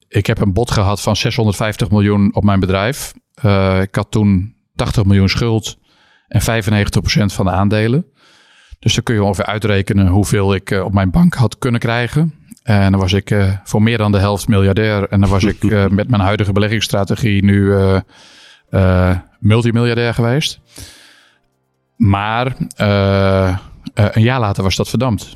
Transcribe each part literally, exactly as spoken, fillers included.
ik heb een bod gehad van zeshonderdvijftig miljoen op mijn bedrijf. Uh, ik had toen tachtig miljoen schuld en vijfennegentig procent van de aandelen. Dus dan kun je ongeveer uitrekenen hoeveel ik uh, op mijn bank had kunnen krijgen. En dan was ik uh, voor meer dan de helft miljardair. En dan was ik uh, met mijn huidige beleggingsstrategie nu uh, uh, multimiljardair geweest. Maar uh, uh, een jaar later was dat verdampt.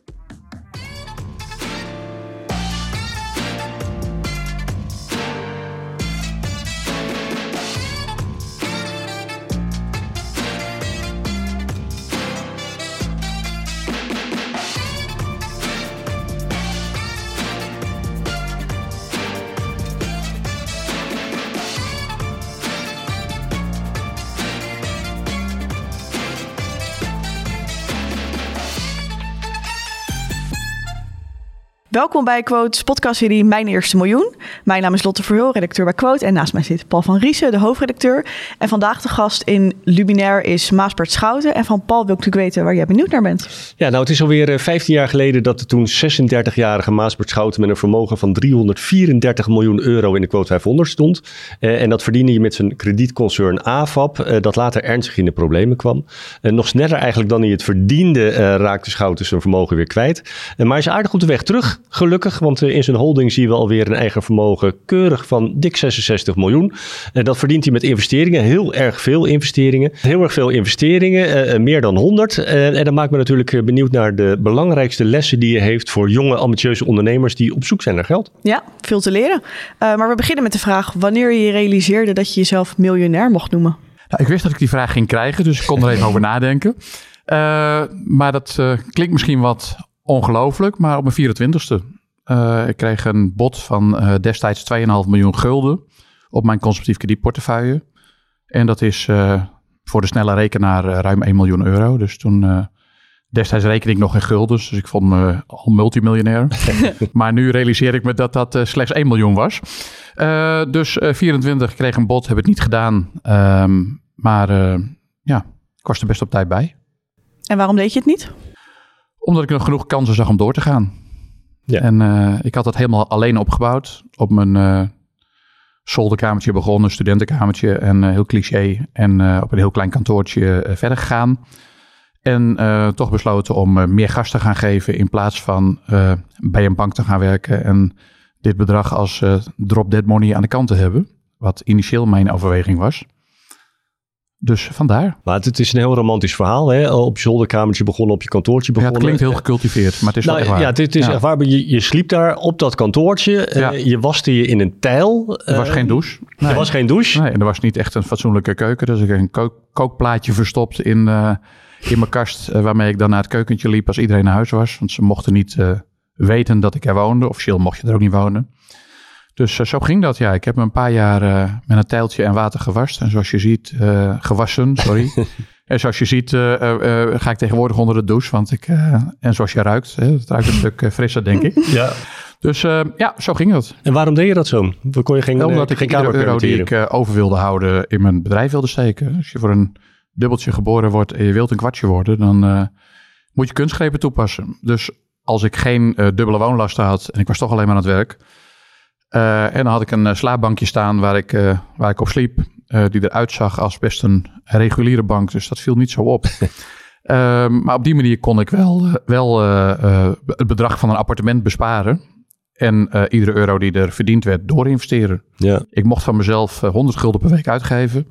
Welkom bij Quote's podcastserie Mijn Eerste Miljoen. Mijn naam is Lotte Verheul, redacteur bij Quote. En naast mij zit Paul van Riesen, de hoofdredacteur. En vandaag de gast in Luminair is Maasbert Schouten. En van Paul wil ik natuurlijk weten waar jij benieuwd naar bent. Ja, nou het is alweer vijftien jaar geleden dat de toen zesendertigjarige Maasbert Schouten met een vermogen van driehonderdvierendertig miljoen euro in de Quote vijfhonderd stond. Uh, en dat verdiende hij met zijn kredietconcern A V A P, uh, dat later ernstig in de problemen kwam. Uh, nog sneller eigenlijk dan hij het verdiende uh, raakte Schouten zijn vermogen weer kwijt. Uh, maar hij is aardig op de weg terug. Gelukkig, want in zijn holding zien we alweer een eigen vermogen keurig van dik zesenzestig miljoen. En dat verdient hij met investeringen, heel erg veel investeringen. Heel erg veel investeringen, uh, meer dan honderd. Uh, en dat maakt me natuurlijk benieuwd naar de belangrijkste lessen die je heeft voor jonge ambitieuze ondernemers die op zoek zijn naar geld. Ja, veel te leren. Uh, maar we beginnen met de vraag wanneer je realiseerde dat je jezelf miljonair mocht noemen. Nou, ik wist dat ik die vraag ging krijgen, dus ik kon er even over nadenken. Uh, maar dat uh, klinkt misschien wat ongelooflijk, maar op mijn vierentwintigste. Uh, ik kreeg een bod van uh, destijds twee komma vijf miljoen gulden op mijn consumptief kredietportefeuille. En dat is uh, voor de snelle rekenaar uh, ruim één miljoen euro. Dus toen uh, destijds rekende ik nog in guldens, dus ik vond me al multimiljonair. Maar nu realiseer ik me dat dat uh, slechts één miljoen was. Uh, dus uh, vierentwintig kreeg een bod, heb het niet gedaan. Um, maar uh, ja, ik was er best op tijd bij. En waarom deed je het niet? Omdat ik nog genoeg kansen zag om door te gaan. Ja. En uh, ik had dat helemaal alleen opgebouwd. Op mijn uh, zolderkamertje begonnen, studentenkamertje en uh, heel cliché. En uh, op een heel klein kantoortje uh, verder gegaan. En uh, toch besloten om uh, meer gas te gaan geven in plaats van uh, bij een bank te gaan werken. En dit bedrag als uh, drop-dead money aan de kant te hebben. Wat initieel mijn overweging was. Dus vandaar. Maar het is een heel romantisch verhaal. Hè? Op je zolderkamertje begonnen, op je kantoortje begonnen. Ja, het klinkt heel gecultiveerd, maar het is nou, wel echt waar. Ja, het is ja. echt waar. Je, je sliep daar op dat kantoortje. Ja. Uh, je waste je in een tijl. Er was uh, geen douche. Nee. Er was geen douche. Nee, en er was niet echt een fatsoenlijke keuken. Dus ik heb een kook, kookplaatje verstopt in, uh, in mijn kast. Uh, waarmee ik dan naar het keukentje liep als iedereen naar huis was. Want ze mochten niet uh, weten dat ik er woonde. Officieel mocht je er ook niet wonen. Dus uh, zo ging dat, ja. Ik heb me een paar jaar uh, met een tijltje en water gewast. En zoals je ziet, uh, gewassen, sorry. En zoals je ziet uh, uh, uh, ga ik tegenwoordig onder de douche. Want ik, uh, en zoals je ruikt, hè, het ruikt een stuk uh, frisser, denk ik. Ja. Dus uh, ja, zo ging dat. En waarom deed je dat zo? Kon je geen, Omdat uh, ik iedere euro die ik uh, over wilde houden in mijn bedrijf wilde steken. Als je voor een dubbeltje geboren wordt en je wilt een kwartje worden, dan uh, moet je kunstgrepen toepassen. Dus als ik geen uh, dubbele woonlasten had en ik was toch alleen maar aan het werk. Uh, en dan had ik een uh, slaapbankje staan waar ik, uh, waar ik op sliep. Uh, die eruit zag als best een reguliere bank. Dus dat viel niet zo op. uh, maar op die manier kon ik wel, uh, wel uh, uh, het bedrag van een appartement besparen. En uh, iedere euro die er verdiend werd doorinvesteren. Ja. Ik mocht van mezelf uh, honderd gulden per week uitgeven.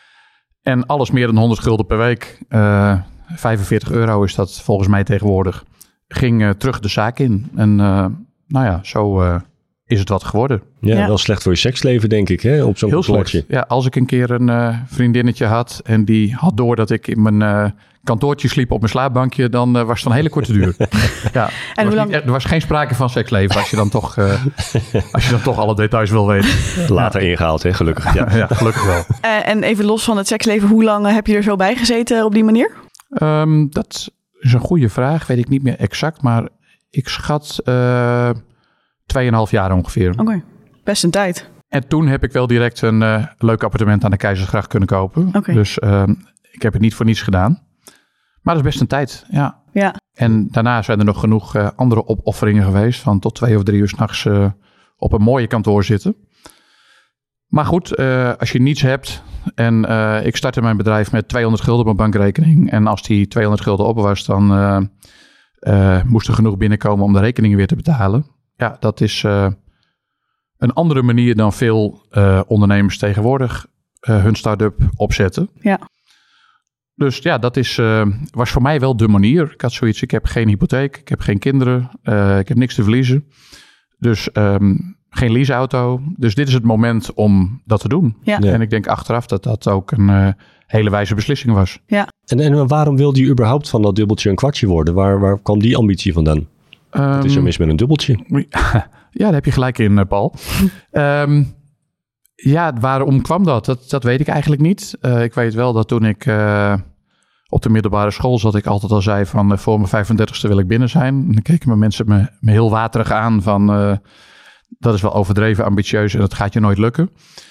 En alles meer dan honderd gulden per week. Uh, vijfenveertig euro is dat volgens mij tegenwoordig. Ging uh, terug de zaak in. En uh, nou ja, zo... Uh, is het wat geworden. Ja, ja, wel slecht voor je seksleven, denk ik, hè? Op zo'n kantoortje. Ja, als ik een keer een uh, vriendinnetje had en die had door dat ik in mijn uh, kantoortje sliep op mijn slaapbankje, dan uh, was het een hele korte duur. Ja, en er, was lang... niet, er was geen sprake van seksleven als je dan toch, uh, als je dan toch alle details wil weten. Later ja. ingehaald, hè? Gelukkig. Ja, ja gelukkig wel. Uh, en even los van het seksleven, hoe lang uh, heb je er zo bij gezeten op die manier? Um, dat is een goede vraag, weet ik niet meer exact, maar ik schat... Uh, Tweeënhalf jaar ongeveer. Oké, okay. Best een tijd. En toen heb ik wel direct een uh, leuk appartement aan de Keizersgracht kunnen kopen. Okay. Dus uh, ik heb het niet voor niets gedaan. Maar dat is best een tijd, ja. ja. En daarna zijn er nog genoeg uh, andere opofferingen geweest. Van tot twee of drie uur 's nachts uh, op een mooie kantoor zitten. Maar goed, uh, als je niets hebt en uh, ik startte mijn bedrijf met tweehonderd gulden op mijn bankrekening. En als die tweehonderd gulden op was, dan uh, uh, moest er genoeg binnenkomen om de rekeningen weer te betalen. Ja, dat is uh, een andere manier dan veel uh, ondernemers tegenwoordig uh, hun start-up opzetten. Ja. Dus ja, dat is, uh, was voor mij wel de manier. Ik had zoiets, ik heb geen hypotheek, ik heb geen kinderen, uh, ik heb niks te verliezen. Dus um, geen leaseauto. Dus dit is het moment om dat te doen. Ja. Ja. En ik denk achteraf dat dat ook een uh, hele wijze beslissing was. Ja. En, en waarom wilde je überhaupt van dat dubbeltje een kwartje worden? Waar, waar kwam die ambitie vandaan? Um, Wat is er mis met een dubbeltje? Ja, daar heb je gelijk in, Paul. um, ja, waarom kwam dat? dat? Dat weet ik eigenlijk niet. Uh, ik weet wel dat toen ik uh, op de middelbare school zat, ik altijd al zei van uh, voor mijn vijfendertigste wil ik binnen zijn. En dan keken mijn mensen me, me heel waterig aan van uh, dat is wel overdreven ambitieus en dat gaat je nooit lukken.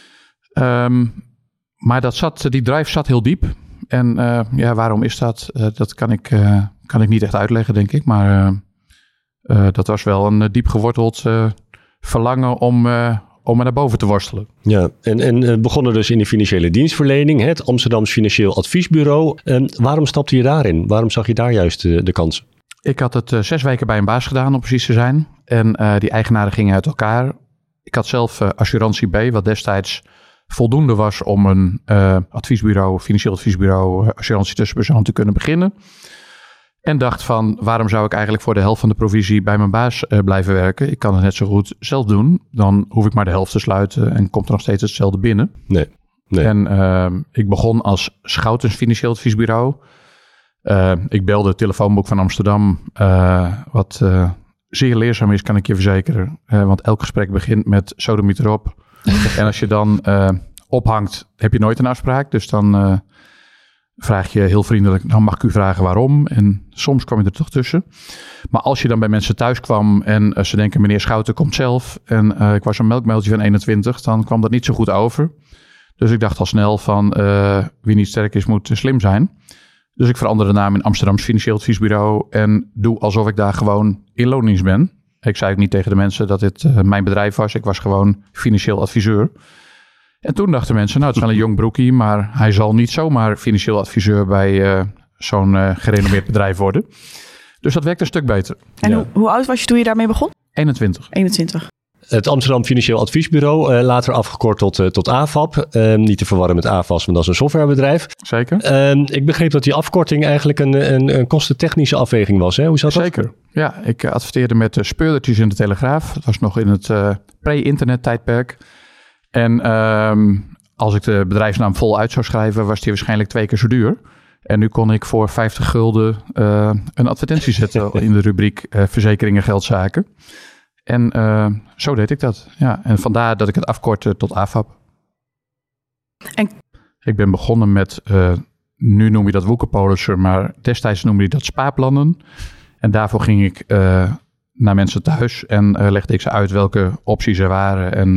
Um, maar dat zat, die drive zat heel diep. En uh, ja, waarom is dat? Uh, dat kan ik, uh, kan ik niet echt uitleggen, denk ik. Maar uh, uh, dat was wel een uh, diep geworteld uh, verlangen om, uh, om er naar boven te worstelen. Ja, en, en uh, begonnen dus in de financiële dienstverlening, het Amsterdams Financieel Adviesbureau. Uh, waarom stapte je daarin? Waarom zag je daar juist uh, de kans? Ik had het uh, zes weken bij een baas gedaan, om precies te zijn. En uh, die eigenaren gingen uit elkaar. Ik had zelf uh, assurantie B, wat destijds voldoende was om een uh, adviesbureau, financieel adviesbureau, uh, assurantie tussenpersoon te kunnen beginnen. En dacht van, waarom zou ik eigenlijk voor de helft van de provisie bij mijn baas uh, blijven werken? Ik kan het net zo goed zelf doen. Dan hoef ik maar de helft te sluiten en komt er nog steeds hetzelfde binnen. Nee. nee. En uh, ik begon als Schoutens Financieel Adviesbureau. Uh, ik belde het telefoonboek van Amsterdam, uh, wat uh, zeer leerzaam is, kan ik je verzekeren. Uh, want elk gesprek begint met sodomiet erop. En als je dan uh, ophangt, heb je nooit een afspraak. Dus dan uh, vraag je heel vriendelijk, dan mag ik u vragen waarom? En soms kwam je er toch tussen. Maar als je dan bij mensen thuis kwam en uh, ze denken, meneer Schouten komt zelf. En uh, ik was een melkmailtje van eenentwintig, dan kwam dat niet zo goed over. Dus ik dacht al snel van, uh, wie niet sterk is, moet slim zijn. Dus ik verander de naam in Amsterdams Financieel Adviesbureau en doe alsof ik daar gewoon in loondienst ben. Ik zei ook niet tegen de mensen dat dit uh, mijn bedrijf was. Ik was gewoon financieel adviseur. En toen dachten mensen, nou het is wel een jong broekie, maar hij zal niet zomaar financieel adviseur bij uh, zo'n uh, gerenommeerd bedrijf worden. Dus dat werkt een stuk beter. En ja. hoe, hoe oud was je toen je daarmee begon? eenentwintig. eenentwintig. Het Amsterdam Financieel Adviesbureau, uh, later afgekort tot, uh, tot A F A P. Uh, niet te verwarren met A F A S, want dat is een softwarebedrijf. Zeker. Uh, ik begreep dat die afkorting eigenlijk een, een, een kostentechnische afweging was. Hè? Hoe zat dat? Zeker. Ja, ik adverteerde met uh, speurdertjes in de Telegraaf. Het was nog in het uh, pre-internet tijdperk. En um, als ik de bedrijfsnaam vol uit zou schrijven, was die waarschijnlijk twee keer zo duur. En nu kon ik voor vijftig gulden uh, een advertentie zetten in de rubriek uh, verzekeringen, geldzaken. En uh, zo deed ik dat. Ja, en vandaar dat ik het afkortte tot A F A P. En... Ik ben begonnen met, uh, nu noem je dat woekerpolissen, maar destijds noemde je dat spaarplannen. En daarvoor ging ik uh, naar mensen thuis en uh, legde ik ze uit welke opties er waren en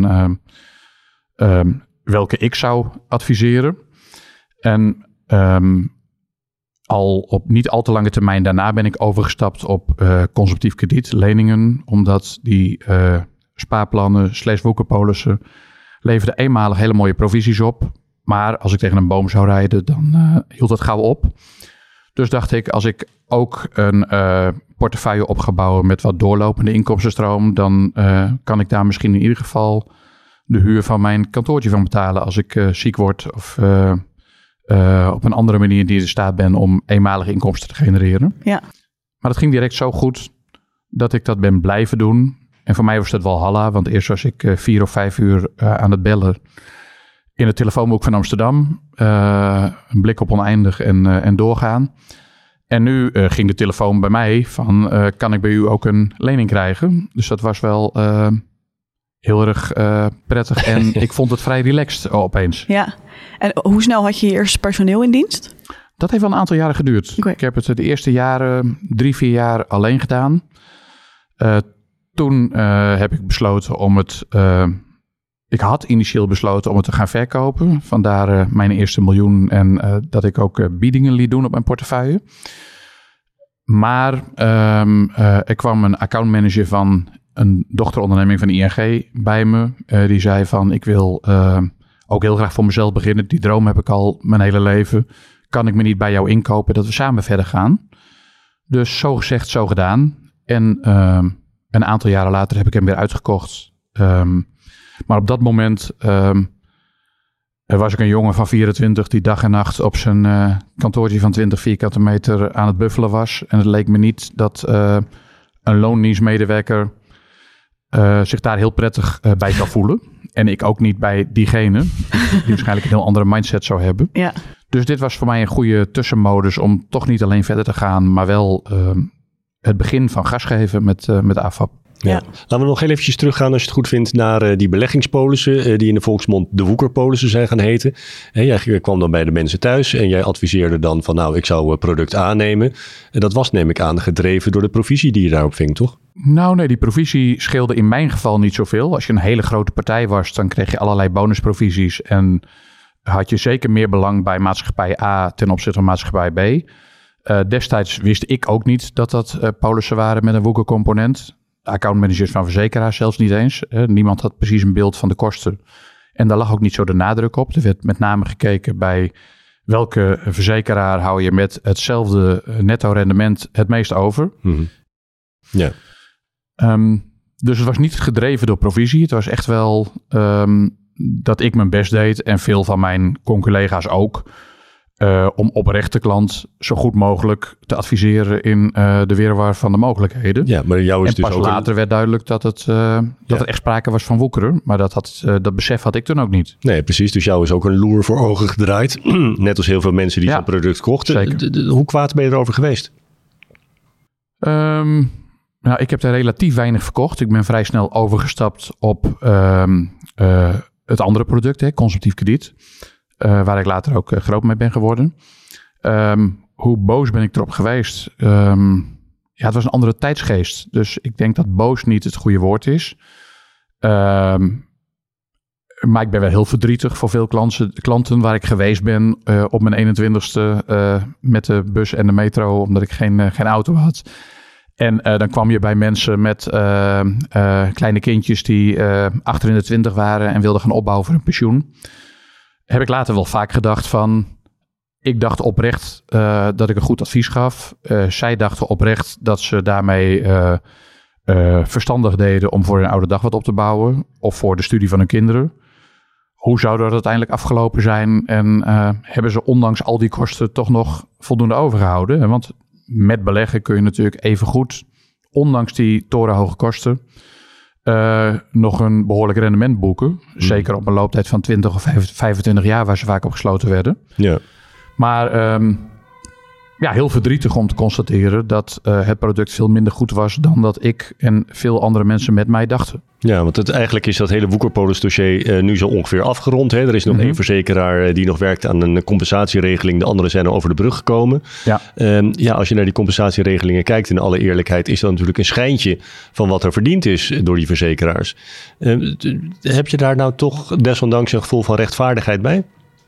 uh, um, welke ik zou adviseren. En um, al op niet al te lange termijn daarna ben ik overgestapt op uh, consumptief krediet, leningen, omdat die uh, spaarplannen slash woekerpolissen leverden eenmalig hele mooie provisies op. Maar als ik tegen een boom zou rijden, dan uh, hield dat gauw op. Dus dacht ik, als ik ook een uh, portefeuille op ga bouwen met wat doorlopende inkomstenstroom, dan uh, kan ik daar misschien in ieder geval de huur van mijn kantoortje van betalen als ik uh, ziek word of uh, uh, op een andere manier die in staat ben om eenmalige inkomsten te genereren. Ja. Maar dat ging direct zo goed dat ik dat ben blijven doen. En voor mij was dat Walhalla, want eerst was ik uh, vier of vijf uur uh, aan het bellen in het telefoonboek van Amsterdam. Uh, een blik op oneindig en, uh, en doorgaan. En nu uh, ging de telefoon bij mij van, uh, kan ik bij u ook een lening krijgen? Dus dat was wel uh, heel erg uh, prettig. En ik vond het vrij relaxed uh, opeens. Ja. En hoe snel had je je eerste personeel in dienst? Dat heeft wel een aantal jaren geduurd. Okay. Ik heb het de eerste jaren, drie, vier jaar alleen gedaan. Uh, toen uh, heb ik besloten om het... Uh, ik had initieel besloten om het te gaan verkopen. Vandaar uh, mijn eerste miljoen en uh, dat ik ook uh, biedingen liet doen op mijn portefeuille. Maar um, uh, er kwam een accountmanager van een dochteronderneming van I N G bij me. Uh, die zei van, ik wil uh, ook heel graag voor mezelf beginnen. Die droom heb ik al mijn hele leven. Kan ik me niet bij jou inkopen dat we samen verder gaan? Dus zo gezegd, zo gedaan. En uh, een aantal jaren later heb ik hem weer uitgekocht. Um, maar op dat moment um, was ik een jongen van vierentwintig die dag en nacht op zijn uh, kantoortje van twintig vierkante meter aan het buffelen was. En het leek me niet dat uh, een loondienstmedewerker uh, zich daar heel prettig uh, bij kan voelen. En ik ook niet bij diegene, die waarschijnlijk een heel andere mindset zou hebben. Ja. Dus dit was voor mij een goede tussenmodus om toch niet alleen verder te gaan, maar wel uh, het begin van gas geven met, uh, met A F A P. Ja. Ja. Laten we nog heel eventjes teruggaan, als je het goed vindt, naar uh, die beleggingspolissen, uh, die in de volksmond de woekerpolissen zijn gaan heten. Hey, jij kwam dan bij de mensen thuis en jij adviseerde dan van nou, ik zou uh, product aannemen. En dat was, neem ik aan, gedreven door de provisie die je daarop ving, toch? Nou nee, die provisie scheelde in mijn geval niet zoveel. Als je een hele grote partij was, dan kreeg je allerlei bonusprovisies en had je zeker meer belang bij maatschappij A ten opzichte van maatschappij B. Uh, destijds wist ik ook niet dat dat uh, polissen waren met een woekercomponent. De accountmanagers van verzekeraars zelfs niet eens. Uh, niemand had precies een beeld van de kosten. En daar lag ook niet zo de nadruk op. Er werd met name gekeken bij welke verzekeraar hou je met hetzelfde netto rendement het meest over. Mm-hmm. Ja. Um, dus het was niet gedreven door provisie. Het was echt wel um, dat ik mijn best deed en veel van mijn conculega's ook. Uh, om oprecht de klant zo goed mogelijk te adviseren in uh, de wirwar van de mogelijkheden. Ja, maar jou is en dus pas ook later een... werd duidelijk dat, het, uh, dat ja. er echt sprake was van woekeren. Maar dat, had, uh, dat besef had ik toen ook niet. Nee, precies. Dus jou is ook een loer voor ogen gedraaid. Net als heel veel mensen die ja, zo'n product kochten. De, de, hoe kwaad ben je erover geweest? Um, nou, ik heb er relatief weinig verkocht. Ik ben vrij snel overgestapt op um, uh, het andere product, hè, consumptief krediet. Uh, waar ik later ook uh, groot mee ben geworden. Um, hoe boos ben ik erop geweest? Um, ja, het was een andere tijdsgeest. Dus ik denk dat boos niet het goede woord is. Um, maar ik ben wel heel verdrietig voor veel klanten, klanten waar ik geweest ben uh, op mijn eenentwintigste uh, met de bus en de metro, omdat ik geen, uh, geen auto had. En uh, dan kwam je bij mensen met uh, uh, kleine kindjes die uh, achter in de twintig waren en wilden gaan opbouwen voor een pensioen. Heb ik later wel vaak gedacht van, ik dacht oprecht uh, dat ik een goed advies gaf. Uh, zij dachten oprecht dat ze daarmee uh, uh, verstandig deden om voor hun oude dag wat op te bouwen. Of voor de studie van hun kinderen. Hoe zou dat uiteindelijk afgelopen zijn? En uh, hebben ze ondanks al die kosten toch nog voldoende overgehouden? Want met beleggen kun je natuurlijk even goed, ondanks die torenhoge kosten, Uh, nog een behoorlijk rendement boeken. Mm. Zeker op een looptijd van twintig of vijfentwintig jaar, waar ze vaak op gesloten werden. Ja. Maar um, ja, heel verdrietig om te constateren dat uh, het product veel minder goed was dan dat ik en veel andere mensen met mij dachten. Ja, want het, eigenlijk is dat hele woekerpolisdossier uh, nu zo ongeveer afgerond. Hè? Er is nog mm-hmm. één verzekeraar uh, die nog werkt aan een compensatieregeling. De anderen zijn er over de brug gekomen. Ja. Um, ja, als je naar die compensatieregelingen kijkt, in alle eerlijkheid, is dat natuurlijk een schijntje van wat er verdiend is door die verzekeraars. Uh, heb je daar nou toch desondanks een gevoel van rechtvaardigheid bij?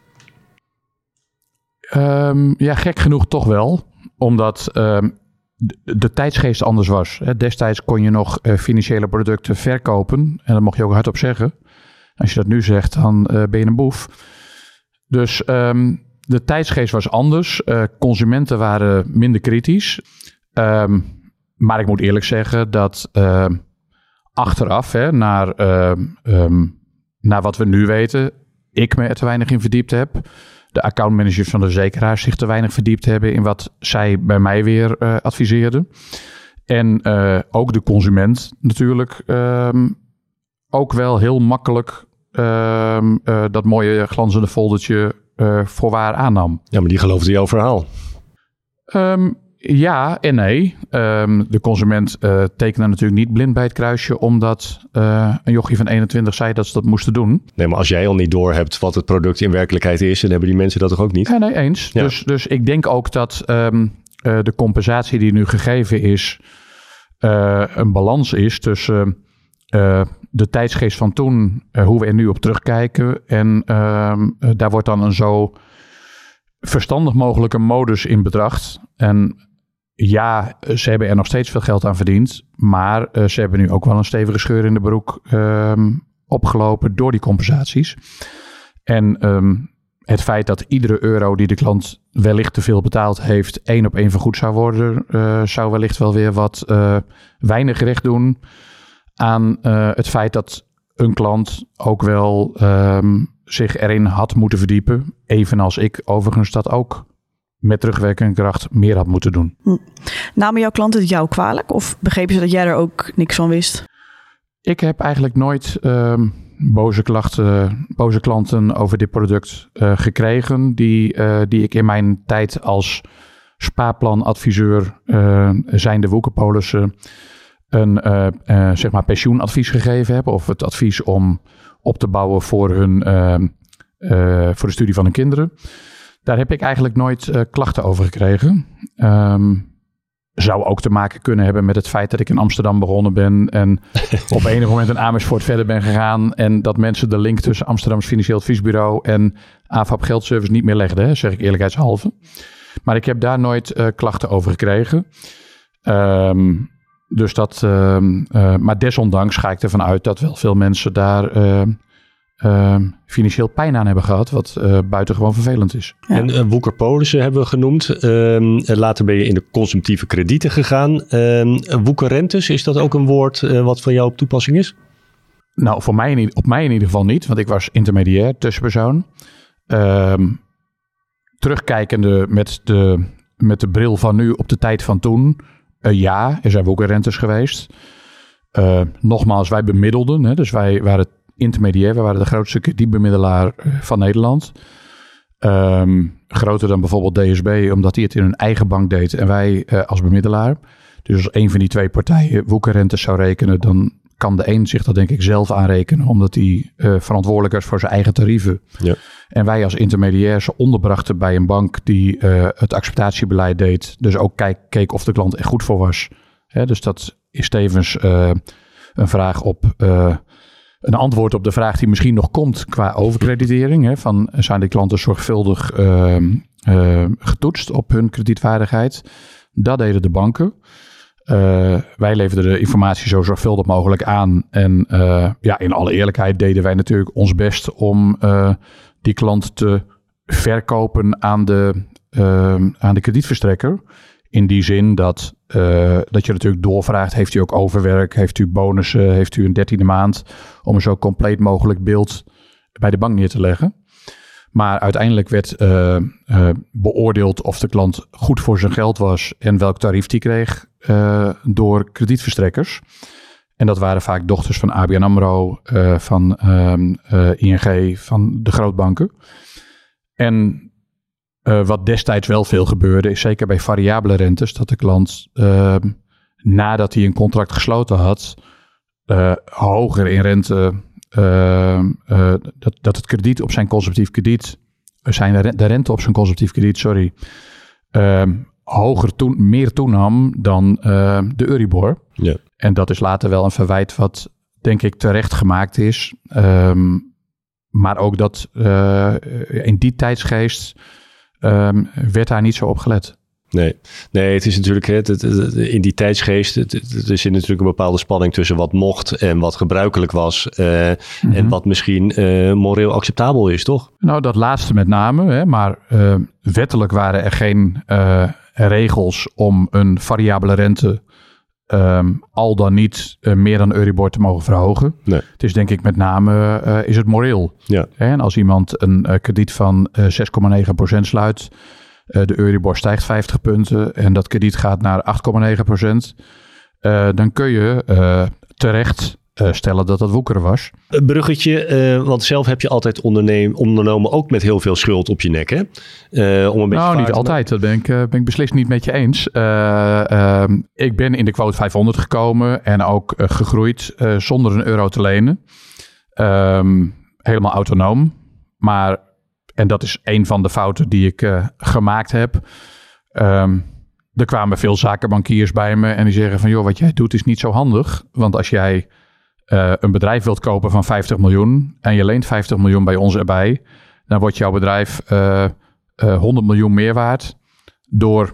Um, ja, gek genoeg toch wel. Omdat um, de, de tijdsgeest anders was. Hè. Destijds kon je nog uh, financiële producten verkopen. En dat mocht je ook hardop zeggen. Als je dat nu zegt, dan uh, ben je een boef. Dus um, de tijdsgeest was anders. Uh, consumenten waren minder kritisch. Um, maar ik moet eerlijk zeggen dat uh, achteraf, hè, naar, uh, um, naar wat we nu weten, ik me er te weinig in verdiept heb. De accountmanagers van de verzekeraars zich te weinig verdiept hebben in wat zij bij mij weer uh, adviseerden. En uh, ook de consument natuurlijk um, ook wel heel makkelijk um, uh, dat mooie glanzende foldertje uh, voor waar aannam. Ja, maar die geloofde jouw verhaal. Um, ja en nee. Um, de consument uh, tekende natuurlijk niet blind bij het kruisje, omdat uh, een jochie van eenentwintig zei dat ze dat moesten doen. Nee, maar als jij al niet doorhebt wat het product in werkelijkheid is, dan hebben die mensen dat toch ook niet? Ja, nee, eens. Ja. Dus, dus ik denk ook dat um, uh, de compensatie die nu gegeven is, uh, een balans is tussen uh, de tijdsgeest van toen, uh, hoe we er nu op terugkijken. En uh, uh, daar wordt dan een zo verstandig mogelijke modus in betracht. En ja, ze hebben er nog steeds veel geld aan verdiend. Maar uh, ze hebben nu ook wel een stevige scheur in de broek uh, opgelopen door die compensaties. En um, het feit dat iedere euro die de klant wellicht te veel betaald heeft, één op één vergoed zou worden, uh, zou wellicht wel weer wat uh, weinig recht doen aan uh, het feit dat een klant ook wel um, zich erin had moeten verdiepen. Evenals ik overigens dat ook met terugwerkende kracht meer had moeten doen. Hm. Namen jouw klanten het jou kwalijk of begrepen ze dat jij er ook niks van wist? Ik heb eigenlijk nooit um, boze, klachten, boze klanten over dit product uh, gekregen die, uh, die ik in mijn tijd als spaarplanadviseur uh, zijnde Woekerpolissen een uh, uh, zeg maar pensioenadvies gegeven heb. Of het advies om op te bouwen voor, hun, uh, uh, voor de studie van hun kinderen. Daar heb ik eigenlijk nooit uh, klachten over gekregen. Um, zou ook te maken kunnen hebben met het feit dat ik in Amsterdam begonnen ben en op enig moment in Amersfoort verder ben gegaan en dat mensen de link tussen Amsterdams Financieel Adviesbureau en A F A P Geldservice niet meer legden, hè, zeg ik eerlijkheidshalve. Maar ik heb daar nooit uh, klachten over gekregen. Um, dus dat, uh, uh, maar desondanks ga ik ervan uit dat wel veel mensen daar uh, uh, financieel pijn aan hebben gehad, wat uh, buitengewoon vervelend is. Ja. En uh, Woekerpolissen hebben we genoemd. Uh, later ben je in de consumptieve kredieten gegaan. Uh, Woekerrentes, is dat ook een woord uh, wat van jou op toepassing is? Nou, voor mij in, op mij in ieder geval niet, want ik was intermediair tussenpersoon. Uh, terugkijkende met de, met de bril van nu op de tijd van toen. Uh, ja, er zijn woekerrentes geweest. Uh, nogmaals, wij bemiddelden. Hè, dus wij waren intermediair. We waren de grootste kredietbemiddelaar van Nederland. Um, groter dan bijvoorbeeld D S B, omdat die het in hun eigen bank deed. En wij uh, als bemiddelaar. Dus als een van die twee partijen woekerrentes zou rekenen, dan kan de een zich dat denk ik zelf aanrekenen, omdat hij uh, verantwoordelijk is voor zijn eigen tarieven. Ja. En wij als intermediair ze onderbrachten bij een bank die uh, het acceptatiebeleid deed. Dus ook kijk, keek of de klant er goed voor was. Hè, dus dat is tevens uh, een vraag op, uh, een antwoord op de vraag die misschien nog komt qua overkreditering. Hè, van zijn de klanten zorgvuldig uh, uh, getoetst op hun kredietwaardigheid? Dat deden de banken. Uh, wij leverden de informatie zo zorgvuldig mogelijk aan. En uh, ja, in alle eerlijkheid deden wij natuurlijk ons best om uh, die klant te verkopen aan de, uh, aan de kredietverstrekker. In die zin dat, uh, dat je natuurlijk doorvraagt, heeft u ook overwerk, heeft u bonussen, heeft u een dertiende maand, om een zo compleet mogelijk beeld bij de bank neer te leggen. Maar uiteindelijk werd uh, uh, beoordeeld of de klant goed voor zijn geld was en welk tarief die kreeg uh, door kredietverstrekkers. En dat waren vaak dochters van A B N AMRO, uh, van uh, uh, I N G, van de grootbanken. En uh, wat destijds wel veel gebeurde, is zeker bij variabele rentes, dat de klant uh, nadat hij een contract gesloten had, uh, hoger in rente, Uh, uh, dat, dat het krediet op zijn consumptief krediet, zijn de rente op zijn consumptief krediet, sorry, uh, hoger toen, meer toenam dan uh, de Euribor. Ja. En dat is later wel een verwijt wat, denk ik, terecht gemaakt is. Um, maar ook dat uh, in die tijdsgeest um, werd daar niet zo op gelet. Nee, nee, het is natuurlijk het, het, het, in die tijdsgeest, het, het, er zit natuurlijk een bepaalde spanning tussen wat mocht en wat gebruikelijk was uh, mm-hmm. en wat misschien uh, moreel acceptabel is, toch? Nou, dat laatste met name, hè, maar uh, wettelijk waren er geen uh, regels om een variabele rente um, al dan niet uh, meer dan Euribor te mogen verhogen. Nee. Het is denk ik met name, uh, is het moreel. Ja. En als iemand een uh, krediet van uh, zes komma negen procent sluit, Uh, de Euribor stijgt vijftig punten en dat krediet gaat naar acht komma negen procent. Uh, dan kun je uh, terecht uh, stellen dat dat woekeren was. Een bruggetje, uh, want zelf heb je altijd onderneem, ondernomen ook met heel veel schuld op je nek, hè? Uh, om een beetje nou, niet altijd. Dat ben ik, uh, ben ik beslist niet met je eens. Uh, uh, ik ben in de quote vijfhonderd gekomen en ook uh, gegroeid uh, zonder een euro te lenen. Um, helemaal autonoom, maar en dat is een van de fouten die ik uh, gemaakt heb. Um, er kwamen veel zakenbankiers bij me en die zeggen van, joh, wat jij doet is niet zo handig. Want als jij uh, een bedrijf wilt kopen van vijftig miljoen en je leent vijftig miljoen bij ons erbij, dan wordt jouw bedrijf uh, uh, honderd miljoen meer waard door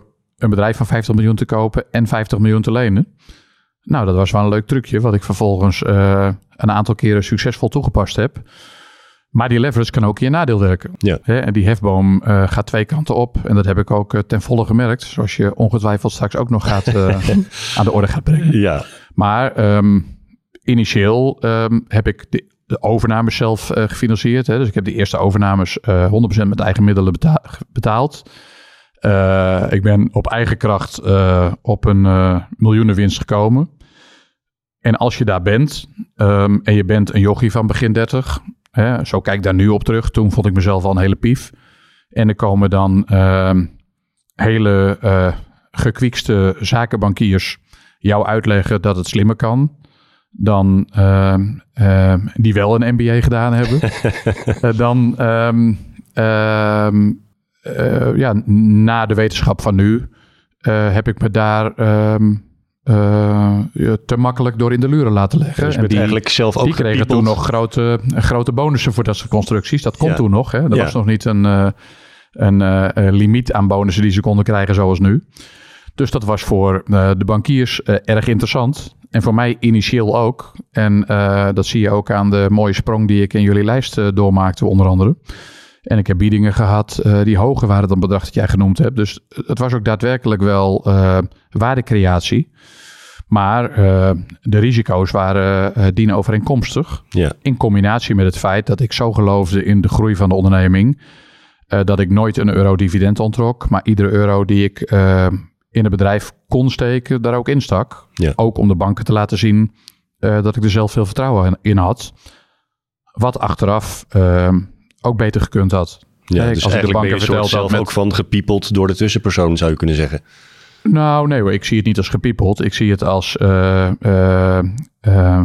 een bedrijf van vijftig miljoen te kopen en vijftig miljoen te lenen. Nou, dat was wel een leuk trucje, wat ik vervolgens uh, een aantal keren succesvol toegepast heb. Maar die leverage kan ook in je nadeel werken. Ja. Hè, en die hefboom uh, gaat twee kanten op. En dat heb ik ook uh, ten volle gemerkt. Zoals je ongetwijfeld straks ook nog gaat, uh, aan de orde gaat brengen. Ja. Maar um, initieel um, heb ik de, de overnames zelf uh, gefinancierd. Hè. Dus ik heb de eerste overnames uh, honderd procent met eigen middelen beta- betaald. Uh, ik ben op eigen kracht uh, op een uh, miljoenenwinst gekomen. En als je daar bent um, en je bent een jochie van begin dertig... Hè, zo kijk ik daar nu op terug. Toen vond ik mezelf al een hele pief. En er komen dan uh, hele uh, gekwiekste zakenbankiers jou uitleggen dat het slimmer kan dan uh, uh, die wel een M B A gedaan hebben. uh, dan um, uh, uh, ja, na de wetenschap van nu uh, heb ik me daar um, uh, te makkelijk door in de luren laten leggen. Dus en die, eigenlijk zelf ook die kregen gepiepeld. toen nog grote, grote bonussen voor dat soort constructies. Dat kon Ja. toen nog. Hè? Er Ja. was nog niet een, uh, een uh, limiet aan bonussen die ze konden krijgen zoals nu. Dus dat was voor uh, de bankiers uh, erg interessant. En voor mij initieel ook. En uh, dat zie je ook aan de mooie sprong die ik in jullie lijst uh, doormaakte onder andere. En ik heb biedingen gehad uh, die hoger waren dan het bedrag dat jij genoemd hebt. Dus het was ook daadwerkelijk wel uh, waardecreatie. Maar uh, de risico's waren uh, dienovereenkomstig. Ja. In combinatie met het feit dat ik zo geloofde in de groei van de onderneming. Uh, dat ik nooit een euro dividend ontrok. Maar iedere euro die ik uh, in het bedrijf kon steken, daar ook in stak. Ja. Ook om de banken te laten zien uh, dat ik er zelf veel vertrouwen in had. Wat achteraf uh, ook beter gekund had. Ja, Kijk, dus als ik de eigenlijk ben je banken soort verteld zelf had met... ook van gepiepeld door de tussenpersoon, zou je kunnen zeggen. Nou, nee hoor, ik zie het niet als gepiepeld. Ik zie het als... Uh, uh, uh,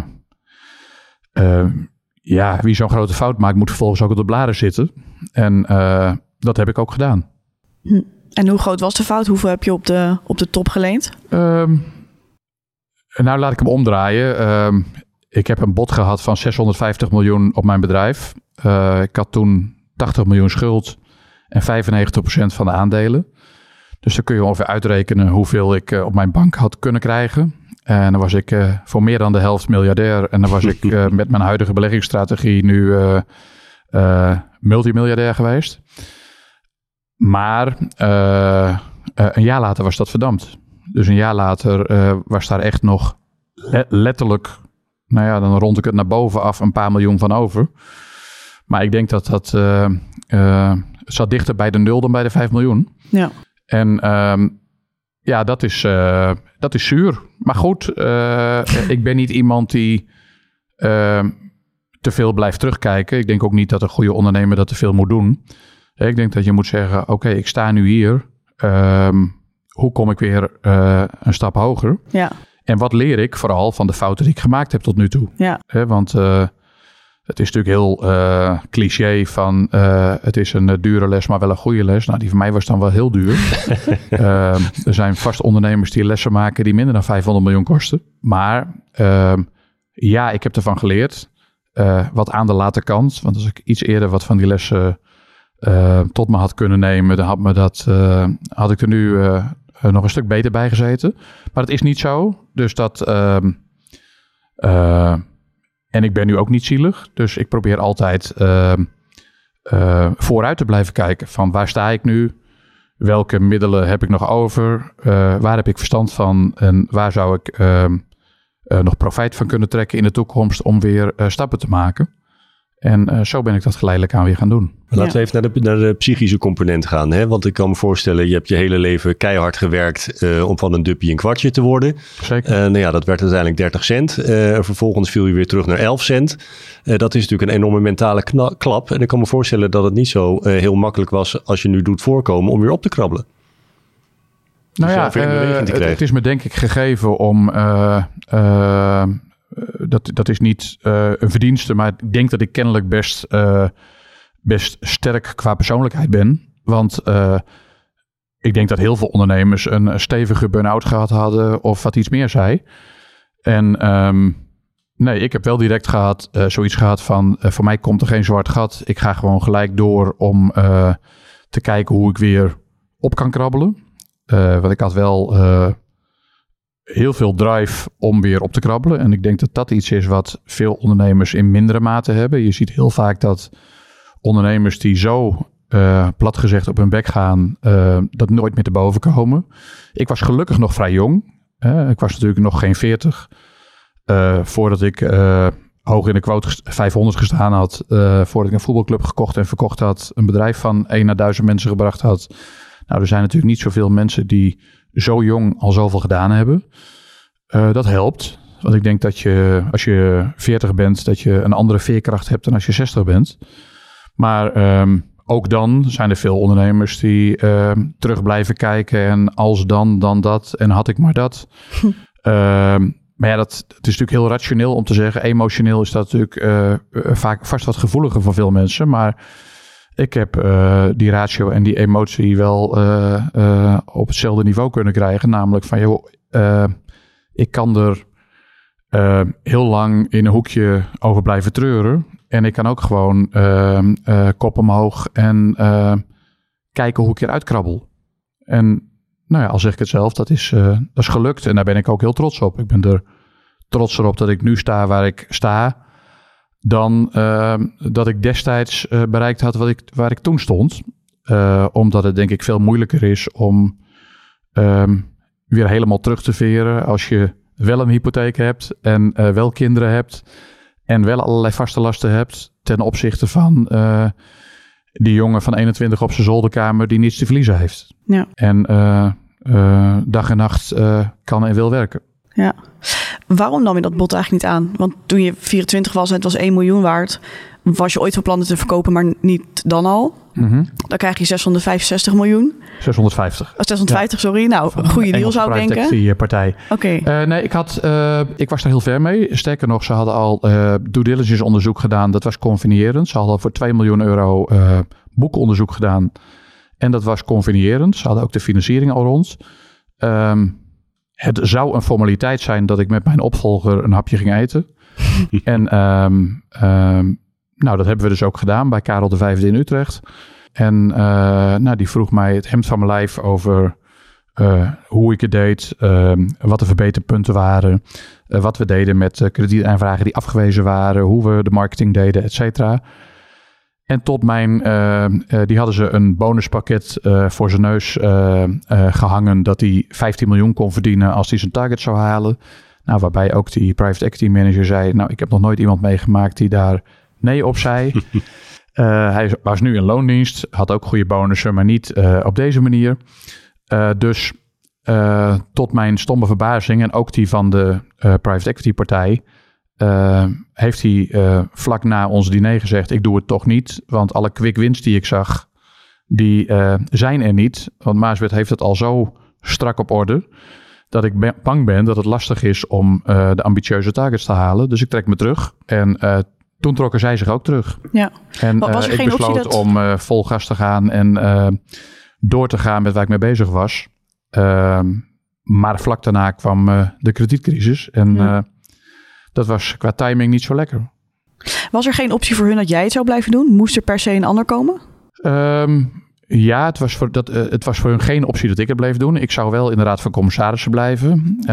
uh, ja, wie zo'n grote fout maakt, moet vervolgens ook op de blaren zitten. En uh, dat heb ik ook gedaan. Hm. En hoe groot was de fout? Hoeveel heb je op de, op de top geleend? Um, nou, laat ik hem omdraaien. Um, ik heb een bod gehad van zeshonderdvijftig miljoen op mijn bedrijf. Uh, ik had toen tachtig miljoen schuld en vijfennegentig procent van de aandelen. Dus dan kun je ongeveer uitrekenen hoeveel ik uh, op mijn bank had kunnen krijgen. En dan was ik uh, voor meer dan de helft miljardair. En dan was ik uh, met mijn huidige beleggingsstrategie nu uh, uh, multimiljardair geweest. Maar uh, uh, een jaar later was dat verdampt. Dus een jaar later uh, was daar echt nog le- letterlijk... Nou ja, dan rond ik het naar boven af een paar miljoen van over. Maar ik denk dat dat... Uh, uh, het zat dichter bij de nul dan bij de vijf miljoen. Ja. En um, ja, dat is, uh, dat is zuur. Maar goed, uh, ik ben niet iemand die uh, te veel blijft terugkijken. Ik denk ook niet dat een goede ondernemer dat te veel moet doen. Ik denk dat je moet zeggen, oké, okay, ik sta nu hier. Um, hoe kom ik weer uh, een stap hoger? Ja. En wat leer ik vooral van de fouten die ik gemaakt heb tot nu toe? Ja. He, want uh, het is natuurlijk heel uh, cliché van uh, het is een uh, dure les, maar wel een goede les. Nou, die van mij was dan wel heel duur. uh, er zijn vast ondernemers die lessen maken die minder dan vijfhonderd miljoen kosten. Maar uh, ja, ik heb ervan geleerd. Uh, wat aan de late kant. Want als ik iets eerder wat van die lessen uh, tot me had kunnen nemen, dan had, me dat, uh, had ik er nu uh, nog een stuk beter bij gezeten. Maar het is niet zo. Dus dat... Uh, uh, En ik ben nu ook niet zielig. Dus ik probeer altijd uh, uh, vooruit te blijven kijken. Van waar sta ik nu? Welke middelen heb ik nog over? Uh, waar heb ik verstand van? En waar zou ik uh, uh, nog profijt van kunnen trekken in de toekomst om weer uh, stappen te maken? En uh, zo ben ik dat geleidelijk aan weer gaan doen. Laten we Ja. even naar de, naar de psychische component gaan. Hè? Want ik kan me voorstellen, je hebt je hele leven keihard gewerkt uh, om van een duppie een kwartje te worden. Zeker. Uh, nou ja, dat werd uiteindelijk dertig cent. Uh, vervolgens viel je weer terug naar elf cent. Uh, dat is natuurlijk een enorme mentale kna- klap. En ik kan me voorstellen dat het niet zo uh, heel makkelijk was als je nu doet voorkomen om weer op te krabbelen. Nou ja, zelf weer in beweging te uh, het, krijgen. het is me denk ik gegeven om... Uh, uh, dat, dat is niet uh, een verdienste, maar ik denk dat ik kennelijk best, uh, best sterk qua persoonlijkheid ben. Want uh, ik denk dat heel veel ondernemers een stevige burn-out gehad hadden of wat iets meer zei. En um, nee, ik heb wel direct gehad, uh, zoiets gehad van, uh, voor mij komt er geen zwart gat. Ik ga gewoon gelijk door om uh, te kijken hoe ik weer op kan krabbelen. Uh, want ik had wel uh, heel veel drive om weer op te krabbelen. En ik denk dat dat iets is wat veel ondernemers in mindere mate hebben. Je ziet heel vaak dat ondernemers die zo uh, plat gezegd op hun bek gaan, uh, dat nooit meer te boven komen. Ik was gelukkig nog vrij jong. Uh, ik was natuurlijk nog geen veertig. Uh, voordat ik uh, hoog in de quote vijfhonderd gestaan had. Uh, voordat ik een voetbalclub gekocht en verkocht had. Een bedrijf van één naar duizend mensen gebracht had. Nou, er zijn natuurlijk niet zoveel mensen die zo jong al zoveel gedaan hebben. Uh, dat helpt. Want ik denk dat je, als je veertig bent, dat je een andere veerkracht hebt dan als je zestig bent. Maar um, ook dan zijn er veel ondernemers die uh, terug blijven kijken. En als dan, dan dat. En had ik maar dat. uh, maar ja, dat, het is natuurlijk heel rationeel om te zeggen. Emotioneel is dat natuurlijk uh, vaak vast wat gevoeliger voor veel mensen. Maar ik heb uh, die ratio en die emotie wel uh, uh, op hetzelfde niveau kunnen krijgen. Namelijk van, joh, uh, ik kan er uh, heel lang in een hoekje over blijven treuren. En ik kan ook gewoon uh, uh, kop omhoog en uh, kijken hoe ik eruit krabbel. En nou ja, al zeg ik het zelf, dat is, uh, dat is gelukt. En daar ben ik ook heel trots op. Ik ben er trots op dat ik nu sta waar ik sta, dan uh, dat ik destijds uh, bereikt had wat ik, waar ik toen stond. Uh, omdat het denk ik veel moeilijker is om um, weer helemaal terug te veren als je wel een hypotheek hebt en uh, wel kinderen hebt en wel allerlei vaste lasten hebt ten opzichte van uh, die jongen van eenentwintig op zijn zolderkamer die niets te verliezen heeft. Ja. En uh, uh, dag en nacht uh, kan en wil werken. Ja. Waarom nam je dat bod eigenlijk niet aan? Want toen je vierentwintig was en het was één miljoen waard, was je ooit van plan te verkopen, maar niet dan al. Mm-hmm. Dan krijg je zeshonderdvijfenzestig miljoen. zeshonderdvijftig. Oh, zeshonderdvijftig, ja. Sorry. Nou, een goede deal zou ik denken. Die partij. Oké. Okay. Uh, nee, ik, had, uh, ik was daar heel ver mee. Sterker nog, ze hadden al uh, due diligence onderzoek gedaan. Dat was convenierend. Ze hadden voor twee miljoen euro uh, boekonderzoek gedaan. En dat was convenierend. Ze hadden ook de financiering al rond. Um, Het zou een formaliteit zijn dat ik met mijn opvolger een hapje ging eten. en um, um, nou, dat hebben we dus ook gedaan bij Karel de Vijfde in Utrecht. En uh, nou, die vroeg mij het hemd van mijn lijf over uh, hoe ik het deed, uh, wat de verbeterpunten waren, uh, wat we deden met uh, kredietaanvragen die afgewezen waren, hoe we de marketing deden, et cetera. En tot mijn, uh, uh, die hadden ze een bonuspakket uh, voor zijn neus uh, uh, gehangen dat hij vijftien miljoen kon verdienen als hij zijn target zou halen. Nou, waarbij ook die private equity manager zei, nou, ik heb nog nooit iemand meegemaakt die daar nee op zei. uh, hij was nu in loondienst, had ook goede bonussen, maar niet uh, op deze manier. Uh, dus uh, tot mijn stomme verbazing en ook die van de uh, private equity partij, Uh, heeft hij uh, vlak na ons diner gezegd, ik doe het toch niet. Want alle quick wins die ik zag, die uh, zijn er niet. Want Maasbed heeft het al zo strak op orde, dat ik ben, bang ben dat het lastig is om uh, de ambitieuze targets te halen. Dus ik trek me terug. En uh, toen trokken zij zich ook terug. Ja. En uh, ik besloot dat... om uh, vol gas te gaan en uh, door te gaan met waar ik mee bezig was. Uh, maar vlak daarna kwam uh, de kredietcrisis. En ja. uh, dat was qua timing niet zo lekker. Was er geen optie voor hun dat jij het zou blijven doen? Moest er per se een ander komen? Um, ja, het was, voor, dat, uh, het was voor hun geen optie dat ik het bleef doen. Ik zou wel in de raad van commissarissen blijven.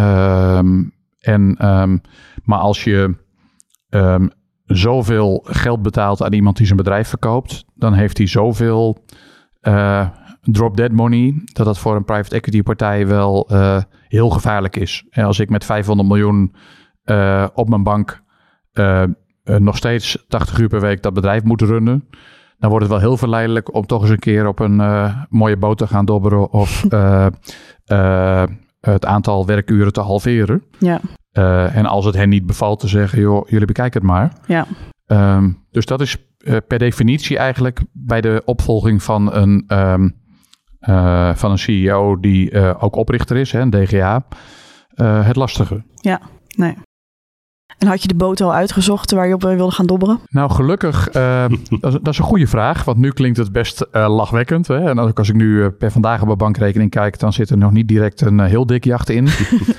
Um, en, um, maar als je um, zoveel geld betaalt aan iemand die zijn bedrijf verkoopt, dan heeft hij zoveel uh, drop-dead money, dat dat voor een private equity partij wel uh, heel gevaarlijk is. En als ik met vijfhonderd miljoen uh, op mijn bank uh, uh, nog steeds tachtig uur per week dat bedrijf moet runnen, dan wordt het wel heel verleidelijk om toch eens een keer op een uh, mooie boot te gaan dobberen of uh, uh, het aantal werkuren te halveren. Ja. Uh, en als het hen niet bevalt te zeggen, joh, jullie bekijken het maar. Ja. Um, dus dat is uh, per definitie eigenlijk bij de opvolging van een, um, uh, van een C E O die uh, ook oprichter is, hè, een D G A, uh, het lastige. Ja, nee. En had je de boot al uitgezocht waar je op wilde gaan dobberen? Nou, gelukkig, uh, dat, is, dat is een goede vraag. Want nu klinkt het best uh, lachwekkend. Hè? En ook als ik nu uh, per vandaag op mijn bankrekening kijk, dan zit er nog niet direct een uh, heel dik jacht in.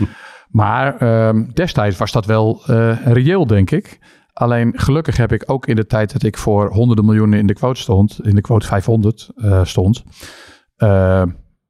Maar uh, destijds was dat wel uh, reëel, denk ik. Alleen gelukkig heb ik ook in de tijd dat ik voor honderden miljoenen in de quote stond, in de quote vijfhonderd uh, stond, uh,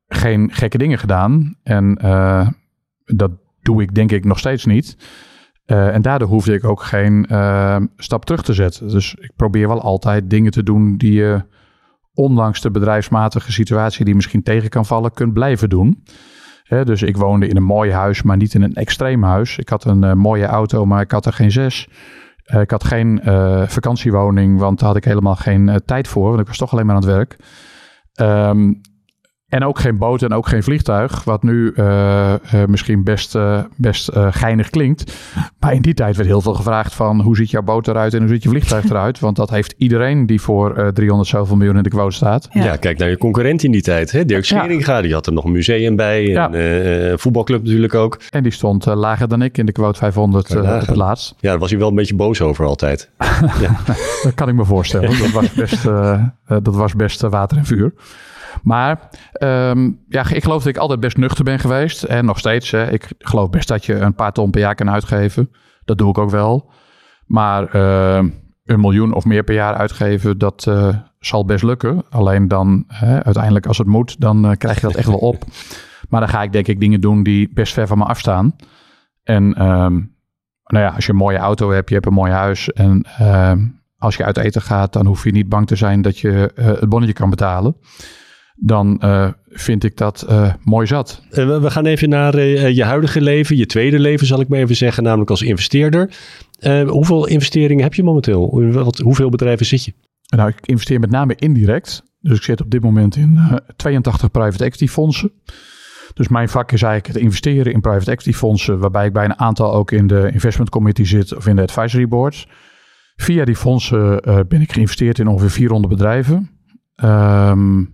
geen gekke dingen gedaan. En uh, dat doe ik denk ik nog steeds niet. Uh, en daardoor hoefde ik ook geen uh, stap terug te zetten. Dus ik probeer wel altijd dingen te doen die je, uh, ondanks de bedrijfsmatige situatie die misschien tegen kan vallen, kunt blijven doen. He, dus ik woonde in een mooi huis, maar niet in een extreem huis. Ik had een uh, mooie auto, maar ik had er geen zes. Uh, ik had geen uh, vakantiewoning, want daar had ik helemaal geen uh, tijd voor. Want ik was toch alleen maar aan het werk. Um, En ook geen boot en ook geen vliegtuig. Wat nu uh, uh, misschien best, uh, best uh, geinig klinkt. Maar in die tijd werd heel veel gevraagd van... hoe ziet jouw boot eruit en hoe ziet je vliegtuig eruit? Want dat heeft iedereen die voor uh, driehonderd zoveel miljoen in de quote staat. Ja, ja, kijk naar je concurrent in die tijd. Hè? Dirk Scheringa, ja. Die had er nog een museum bij. En ja. uh, een voetbalclub natuurlijk ook. En die stond uh, lager dan ik in de quote vijfhonderd uh, op het laatst. Ja, daar was hij wel een beetje boos over altijd. Ja. Dat kan ik me voorstellen. Dat was best, uh, uh, dat was best uh, water en vuur. Maar um, ja, ik geloof dat ik altijd best nuchter ben geweest. En nog steeds. Hè, ik geloof best dat je een paar ton per jaar kan uitgeven. Dat doe ik ook wel. Maar uh, een miljoen of meer per jaar uitgeven, dat uh, zal best lukken. Alleen dan, hè, uiteindelijk als het moet, dan uh, krijg je dat echt wel op. Maar dan ga ik denk ik dingen doen die best ver van me afstaan. En um, nou ja, als je een mooie auto hebt, je hebt een mooi huis. En uh, als je uit eten gaat, dan hoef je niet bang te zijn dat je uh, het bonnetje kan betalen. Dan uh, vind ik dat uh, mooi zat. Uh, we gaan even naar uh, je huidige leven, je tweede leven zal ik maar even zeggen, namelijk als investeerder. Uh, hoeveel investeringen heb je momenteel? Wat, hoeveel bedrijven zit je? Nou, ik investeer met name indirect. Dus ik zit op dit moment in uh, tweeëntachtig private equity fondsen. Dus mijn vak is eigenlijk het investeren in private equity fondsen, waarbij ik bij een aantal ook in de investment committee zit of in de advisory boards. Via die fondsen uh, ben ik geïnvesteerd in ongeveer vierhonderd bedrijven. Um,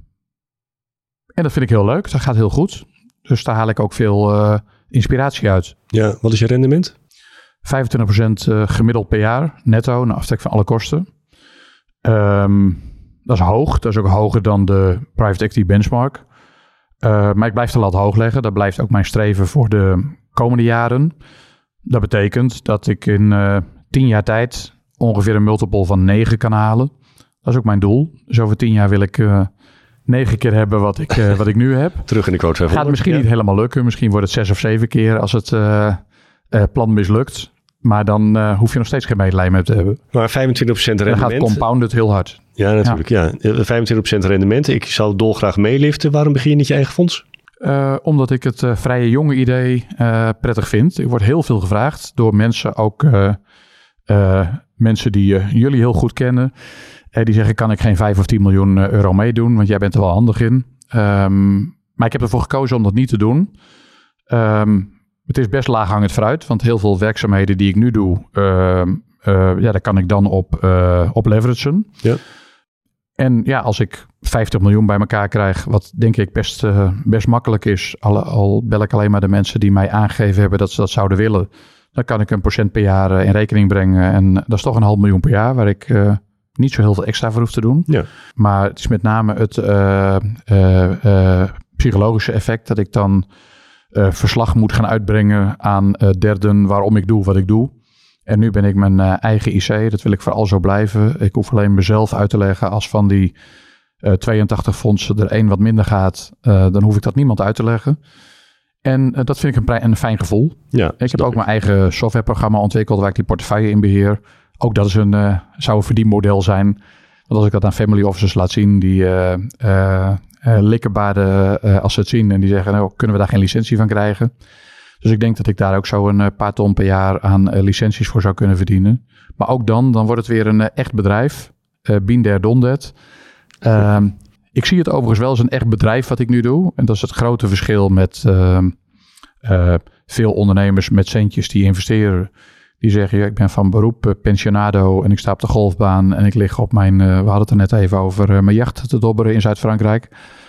En dat vind ik heel leuk. Dat gaat heel goed. Dus daar haal ik ook veel uh, inspiratie uit. Ja, wat is je rendement? vijfentwintig procent uh, gemiddeld per jaar, netto, na aftrek van alle kosten. Um, dat is hoog. Dat is ook hoger dan de private equity benchmark. Uh, maar ik blijf de lat hoog leggen. Dat blijft ook mijn streven voor de komende jaren. Dat betekent dat ik in uh, tien jaar tijd ongeveer een multiple van negen kan halen. Dat is ook mijn doel. Dus over tien jaar wil ik... Uh, negen keer hebben wat ik, uh, wat ik nu heb. Terug in de quote vijfhonderd. Gaat misschien ja. niet helemaal lukken. Misschien wordt het zes of zeven keer als het uh, uh, plan mislukt. Maar dan uh, hoef je nog steeds geen medelijden mee te hebben. Maar vijfentwintig procent rendement. Dan gaat compounded heel hard. Ja, natuurlijk. Ja. Ja. vijfentwintig procent rendement. Ik zou dolgraag meeliften. Waarom begin je niet je eigen fonds? Uh, omdat ik het uh, vrije jonge idee uh, prettig vind. Ik word heel veel gevraagd door mensen. Ook uh, uh, mensen die uh, jullie heel goed kennen. Uh, die zeggen, kan ik geen vijf of tien miljoen euro meedoen? Want jij bent er wel handig in. Um, maar ik heb ervoor gekozen om dat niet te doen. Um, het is best laaghangend fruit. Want heel veel werkzaamheden die ik nu doe... Uh, uh, ja, daar kan ik dan op, uh, op leveragen. Ja. En ja, als ik vijftig miljoen bij elkaar krijg... wat denk ik best, uh, best makkelijk is... Al, al bel ik alleen maar de mensen die mij aangegeven hebben... dat ze dat zouden willen... dan kan ik een procent per jaar uh, in rekening brengen. En dat is toch een half miljoen per jaar... waar ik... Uh, niet zo heel veel extra voor hoef te doen. Ja. Maar het is met name het uh, uh, uh, psychologische effect... dat ik dan uh, verslag moet gaan uitbrengen aan uh, derden... waarom ik doe wat ik doe. En nu ben ik mijn uh, eigen I C. Dat wil ik vooral zo blijven. Ik hoef alleen mezelf uit te leggen... als van die uh, tweeëntachtig fondsen er één wat minder gaat... Uh, dan hoef ik dat niemand uit te leggen. En uh, dat vind ik een, een fijn gevoel. Ja, ik heb ook mijn eigen softwareprogramma ontwikkeld... waar ik die portefeuille in beheer... Ook dat is een, uh, zou een verdienmodel zijn. Want als ik dat aan family officers laat zien, die uh, uh, uh, likkerbaarden uh, als ze het zien en die zeggen, nou, kunnen we daar geen licentie van krijgen? Dus ik denk dat ik daar ook zo een uh, paar ton per jaar aan uh, licenties voor zou kunnen verdienen. Maar ook dan, dan wordt het weer een uh, echt bedrijf. Uh, been there, done that. Uh, ik zie het overigens wel als een echt bedrijf wat ik nu doe. En dat is het grote verschil met uh, uh, veel ondernemers met centjes die investeren. Die zeggen, ja, ik ben van beroep uh, pensionado en ik sta op de golfbaan en ik lig op mijn, uh, we hadden het er net even over, uh, mijn jacht te dobberen in Zuid-Frankrijk.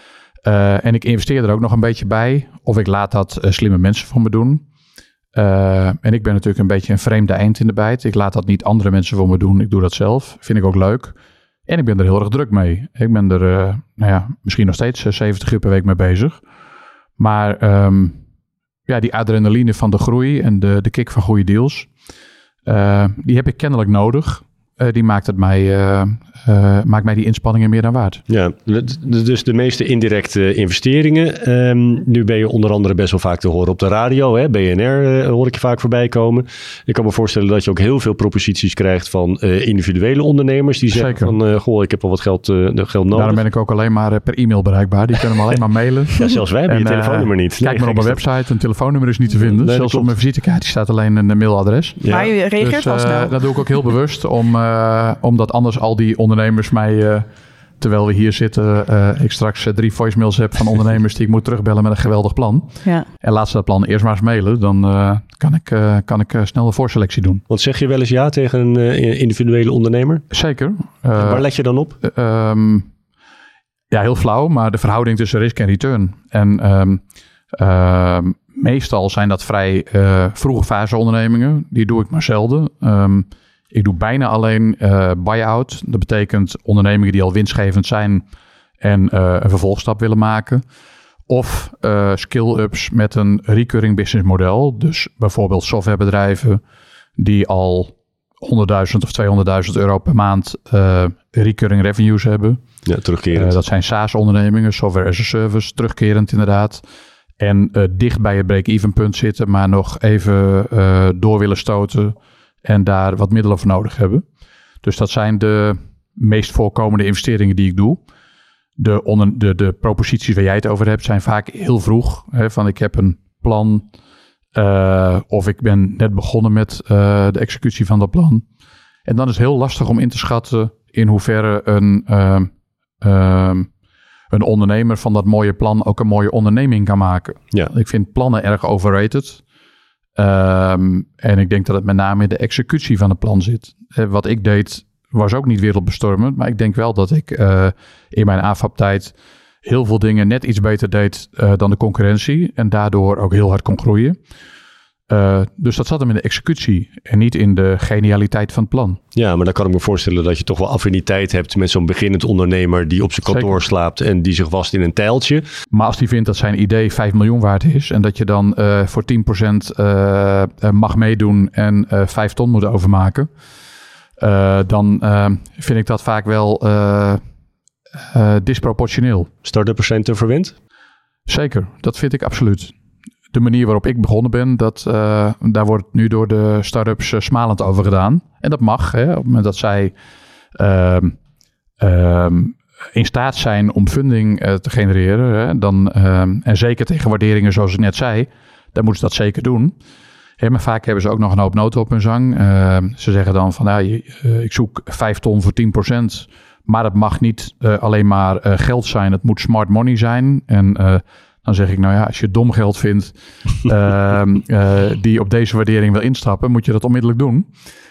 Uh, en ik investeer er ook nog een beetje bij. Of ik laat dat uh, slimme mensen voor me doen. Uh, en ik ben natuurlijk een beetje een vreemde eend in de bijt. Ik laat dat niet andere mensen voor me doen. Ik doe dat zelf. Vind ik ook leuk. En ik ben er heel erg druk mee. Ik ben er uh, nou ja, misschien nog steeds uh, zeventig uur per week mee bezig. Maar um, ja, die adrenaline van de groei en de, de kick van goede deals... Uh, die heb ik kennelijk nodig. uh, die maakt, het mij, uh, uh, maakt mij die inspanningen meer dan waard. Ja, dus de meeste indirecte investeringen. Um, nu ben je onder andere best wel vaak te horen op de radio. Hè? B N R uh, hoor ik je vaak voorbij komen. Ik kan me voorstellen dat je ook heel veel proposities krijgt van uh, individuele ondernemers. Die zeggen Zeker. van, uh, goh, ik heb al wat geld, uh, geld nodig. Daarom ben ik ook alleen maar uh, per e-mail bereikbaar. Die kunnen me alleen maar mailen. Ja, zelfs wij hebben en, je telefoonnummer niet. Kijk nee, maar op mijn website, een telefoonnummer is niet te vinden. Nee, zelfs op mijn visitekaartje staat alleen een mailadres. Ja. Maar je reageert dus, wel snel. Uh, dat doe ik ook heel bewust, om, uh, omdat anders al die ondernemers mij, uh, terwijl we hier zitten, uh, ik straks uh, drie voicemails heb van ondernemers die ik moet terugbellen met een geweldig plan. Ja. En laat ze dat plan eerst maar eens mailen, dan uh, kan ik, uh, kan ik uh, snel een voorselectie doen. Want zeg je wel eens ja tegen een uh, individuele ondernemer? Zeker. Uh, waar let je dan op? Uh, um, ja, heel flauw, maar de verhouding tussen risk en return. En um, uh, meestal zijn dat vrij uh, vroege fase ondernemingen. Die doe ik maar zelden. Um, ik doe bijna alleen uh, buy-out. Dat betekent ondernemingen die al winstgevend zijn en uh, een vervolgstap willen maken. Of uh, skill-ups met een recurring business model. Dus bijvoorbeeld softwarebedrijven die al honderdduizend of tweehonderdduizend euro per maand uh, recurring revenues hebben. Ja, terugkerend. Uh, dat zijn SaaS-ondernemingen, software as a service, terugkerend inderdaad. En uh, dicht bij het break-even punt zitten, maar nog even uh, door willen stoten en daar wat middelen voor nodig hebben. Dus dat zijn de meest voorkomende investeringen die ik doe. De, onder, de, de proposities waar jij het over hebt zijn vaak heel vroeg. Hè, van ik heb een plan uh, of ik ben net begonnen met uh, de executie van dat plan. En dan is het heel lastig om in te schatten in hoeverre een... Uh, uh, een ondernemer van dat mooie plan ook een mooie onderneming kan maken. Ja. Ik vind plannen erg overrated. Um, en ik denk dat het met name in de executie van het plan zit. Wat ik deed was ook niet wereldbestormend. Maar ik denk wel dat ik uh, in mijn A F A P-tijd heel veel dingen net iets beter deed uh, dan de concurrentie. En daardoor ook heel hard kon groeien. Uh, dus dat zat hem in de executie en niet in de genialiteit van het plan. Ja, maar dan kan ik me voorstellen dat je toch wel affiniteit hebt met zo'n beginnend ondernemer die op zijn kantoor Zeker. slaapt en die zich wast in een tijltje. Maar als die vindt dat zijn idee vijf miljoen waard is en dat je dan uh, voor tien procent uh, mag meedoen en uh, vijf ton moet overmaken, uh, dan uh, vind ik dat vaak wel uh, uh, disproportioneel. Start-uppers zijn te verwend? Zeker, dat vind ik absoluut. De manier waarop ik begonnen ben, dat, uh, daar wordt nu door de start-ups uh, smalend over gedaan. En dat mag, hè, op het moment dat zij uh, uh, in staat zijn om funding uh, te genereren. Hè, dan, uh, en zeker tegen waarderingen zoals ik net zei, dan moeten ze dat zeker doen. Hè, maar vaak hebben ze ook nog een hoop noten op hun zang. Uh, ze zeggen dan van, nou, uh, ik zoek vijf ton voor tien procent. Maar dat mag niet uh, alleen maar uh, geld zijn, het moet smart money zijn. En... Uh, Dan zeg ik, nou ja, als je dom geld vindt uh, uh, die op deze waardering wil instappen, moet je dat onmiddellijk doen.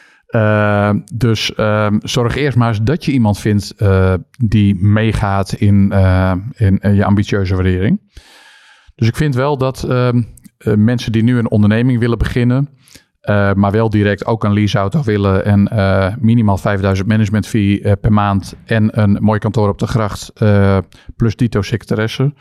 Uh, dus uh, zorg eerst maar eens dat je iemand vindt uh, die meegaat in, uh, in, in je ambitieuze waardering. Dus ik vind wel dat uh, uh, mensen die nu een onderneming willen beginnen, uh, maar wel direct ook een leaseauto willen en uh, minimaal vijfduizend management fee uh, per maand en een mooi kantoor op de gracht uh, plus dito secretaresse.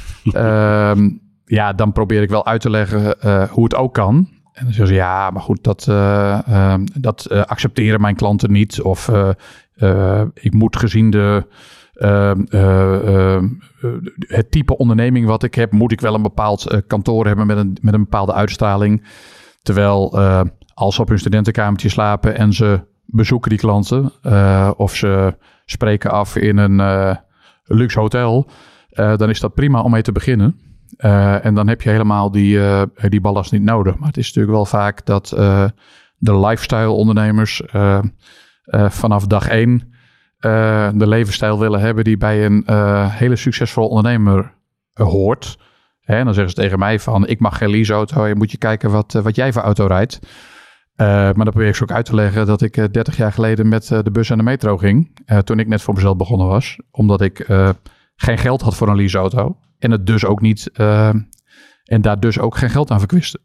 Uh, ja, dan probeer ik wel uit te leggen uh, hoe het ook kan. En dan zeggen ze, ja, maar goed, dat, uh, uh, dat uh, accepteren mijn klanten niet. Of uh, uh, ik moet gezien de, uh, uh, uh, het type onderneming wat ik heb, moet ik wel een bepaald uh, kantoor hebben met een, met een bepaalde uitstraling. Terwijl uh, als ze op hun studentenkamertje slapen en ze bezoeken die klanten, uh, of ze spreken af in een uh, luxe hotel, Uh, dan is dat prima om mee te beginnen. Uh, en dan heb je helemaal die, uh, die ballast niet nodig. Maar het is natuurlijk wel vaak dat uh, de lifestyle ondernemers uh, uh, vanaf dag één uh, de levensstijl willen hebben die bij een uh, hele succesvolle ondernemer uh, hoort. Hè, en dan zeggen ze tegen mij van, ik mag geen leaseauto. Je moet je kijken wat, uh, wat jij voor auto rijdt. Uh, maar dan probeer ik ze ook uit te leggen dat ik uh, dertig jaar geleden met uh, de bus en de metro ging. Uh, toen ik net voor mezelf begonnen was. Omdat ik... Uh, geen geld had voor een leaseauto. En het dus ook niet. Uh, en daar dus ook geen geld aan verkwisten.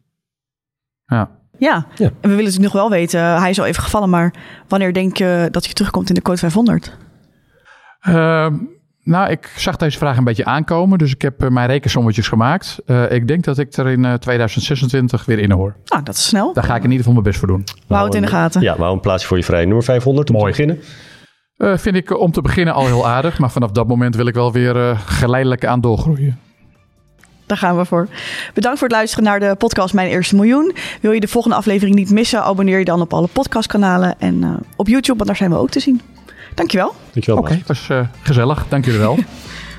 Ja. Ja. ja. En we willen natuurlijk nog wel weten. Hij is al even gevallen. Maar wanneer denk je dat je terugkomt in de Quote vijfhonderd? Uh, Nou, ik zag deze vraag een beetje aankomen, dus ik heb uh, mijn rekensommetjes gemaakt. Uh, ik denk dat ik er in uh, tweeduizend zesentwintig weer in hoor. Nou, dat is snel. Daar ga ik in ieder geval mijn best voor doen. We houden het in de gaten. Ja, we houden een plaatsje voor je vrij. Nummer vijfhonderd om Mooi. te beginnen. Uh, vind ik om te beginnen al heel aardig, maar vanaf dat moment wil ik wel weer uh, geleidelijk aan doorgroeien. Daar gaan we voor. Bedankt voor het luisteren naar de podcast Mijn Eerste Miljoen. Wil je de volgende aflevering niet missen? Abonneer je dan op alle podcastkanalen en uh, op YouTube, want daar zijn we ook te zien. Dankjewel. Dankjewel. Oké, okay, was uh, gezellig. Dank jullie wel.